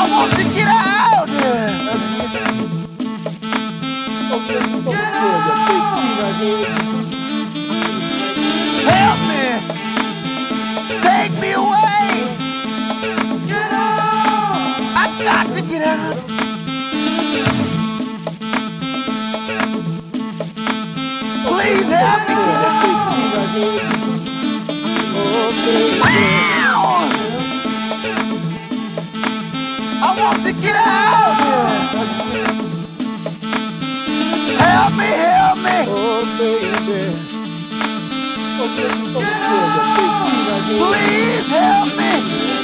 want to get out. Help me. Take me away. I got to get out. Please help me get out. Ow! I want to get out. Help me, help me. Please help me.